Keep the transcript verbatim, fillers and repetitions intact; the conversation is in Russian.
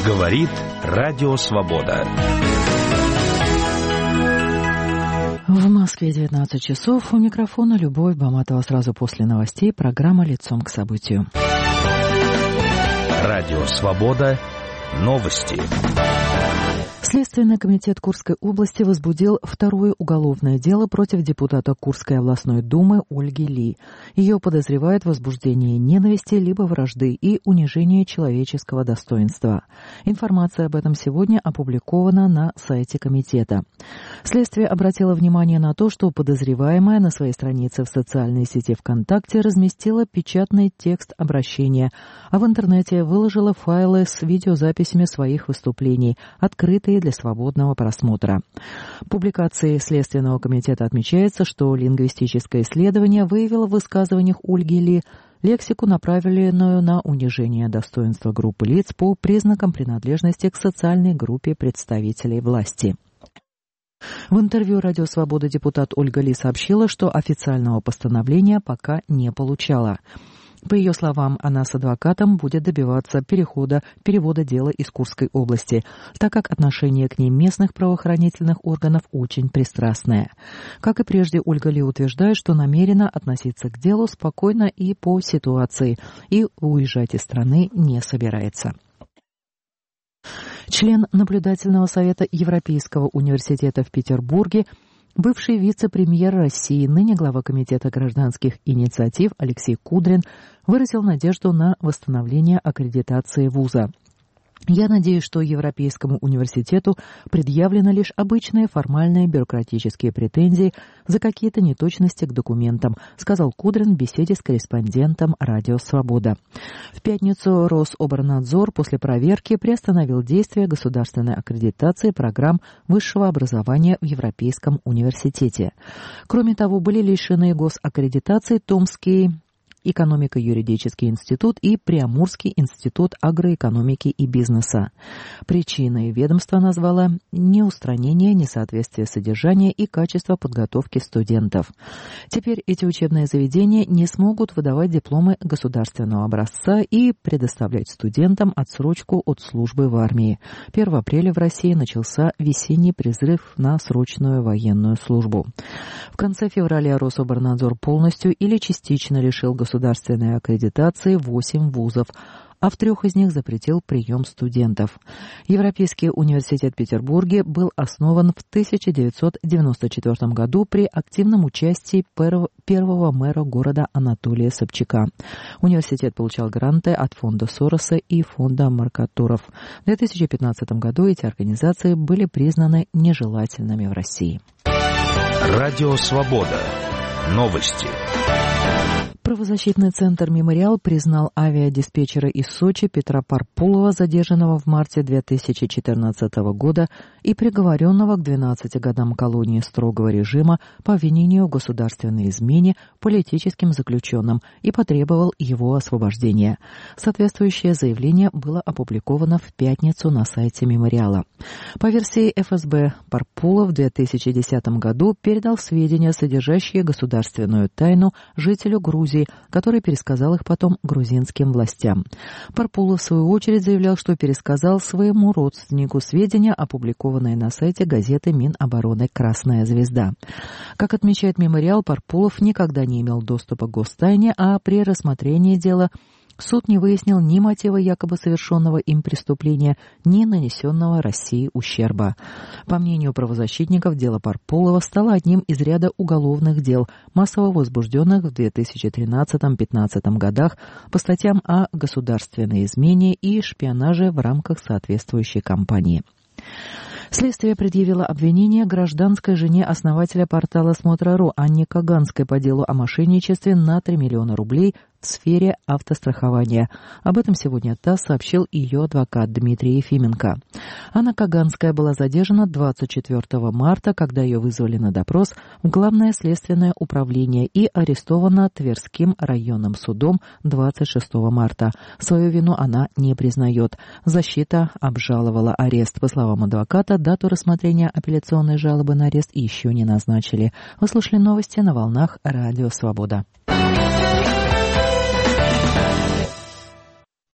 Говорит Радио Свобода. В Москве девятнадцать часов. У микрофона Любовь Баматова. Сразу после новостей программа «Лицом к событию». Радио Свобода. Новости. Следственный комитет Курской области возбудил второе уголовное дело против депутата Курской областной думы Ольги Ли. Ее подозревают в возбуждении ненависти либо вражды и унижении человеческого достоинства. Информация об этом сегодня опубликована на сайте комитета. Следствие обратило внимание на то, что подозреваемая на своей странице в социальной сети ВКонтакте разместила печатный текст обращения, а в интернете выложила файлы с видеозаписями своих выступлений, открытые для свободного просмотра. В публикации Следственного комитета отмечается, что лингвистическое исследование выявило в высказываниях Ольги Ли лексику, направленную на унижение достоинства группы лиц по признакам принадлежности к социальной группе представителей власти. В интервью «Радио Свобода» депутат Ольга Ли сообщила, что официального постановления пока не получала. По ее словам, она с адвокатом будет добиваться перехода, перевода дела из Курской области, так как отношение к ней местных правоохранительных органов очень пристрастное. Как и прежде, Ольга Ли утверждает, что намерена относиться к делу спокойно и по ситуации, и уезжать из страны не собирается. Член наблюдательного совета Европейского университета в Петербурге, бывший вице-премьер России, ныне глава Комитета гражданских инициатив Алексей Кудрин выразил надежду на восстановление аккредитации вуза. «Я надеюсь, что Европейскому университету предъявлены лишь обычные формальные бюрократические претензии за какие-то неточности к документам», сказал Кудрин в беседе с корреспондентом «Радио Свобода». В пятницу Рособорнадзор после проверки приостановил действие государственной аккредитации программ высшего образования в Европейском университете. Кроме того, были лишены госаккредитации Томский экономико-юридический институт и Приамурский институт агроэкономики и бизнеса. Причиной ведомство назвало неустранение несоответствия содержания и качества подготовки студентов. Теперь эти учебные заведения не смогут выдавать дипломы государственного образца и предоставлять студентам отсрочку от службы в армии. первого апреля в России начался весенний призыв на срочную военную службу. В конце февраля Рособорнадзор полностью или частично лишил государственного государственной аккредитации восемь вузов, а в трех из них запретил прием студентов. Европейский университет в Петербурге был основан в тысяча девятьсот девяносто четвёртом году при активном участии первого мэра города Анатолия Собчака. Университет получал гранты от фонда Сороса и фонда Меркаторов. В две тысячи пятнадцатом году эти организации были признаны нежелательными в России. Радио Свобода. Новости. Правозащитный центр «Мемориал» признал авиадиспетчера из Сочи Петра Парпулова, задержанного в марте две тысячи четырнадцатого года и приговоренного к двенадцати годам колонии строгого режима по обвинению в государственной измене политическим заключенным и потребовал его освобождения. Соответствующее заявление было опубликовано в пятницу на сайте «Мемориала». По версии эф эс бэ, Парпулов в две тысячи десятом году передал сведения, содержащие государственную тайну, жителю Грузии, который пересказал их потом грузинским властям. Парпулов, в свою очередь, заявлял, что пересказал своему родственнику сведения, опубликованные на сайте газеты Минобороны «Красная звезда». Как отмечает «Мемориал», Парпулов никогда не имел доступа к гостайне, а при рассмотрении дела суд не выяснил ни мотива якобы совершенного им преступления, ни нанесенного России ущерба. По мнению правозащитников, дело Парпулова стало одним из ряда уголовных дел, массово возбужденных в две тысячи тринадцатом-пятнадцатом годах по статьям о государственной измене и шпионаже в рамках соответствующей кампании. Следствие предъявило обвинение гражданской жене основателя портала «Смотра.ру» Анне Каганской по делу о мошенничестве на три миллиона рублей в сфере автострахования. Об этом сегодня ТАСС сообщил ее адвокат Дмитрий Ефименко. Анна Каганская была задержана двадцать четвёртого марта, когда ее вызвали на допрос в Главное следственное управление и арестована Тверским районным судом двадцать шестого марта. Свою вину она не признает. Защита обжаловала арест. По словам адвоката, дату рассмотрения апелляционной жалобы на арест еще не назначили. Вы слушали новости на волнах Радио Свобода.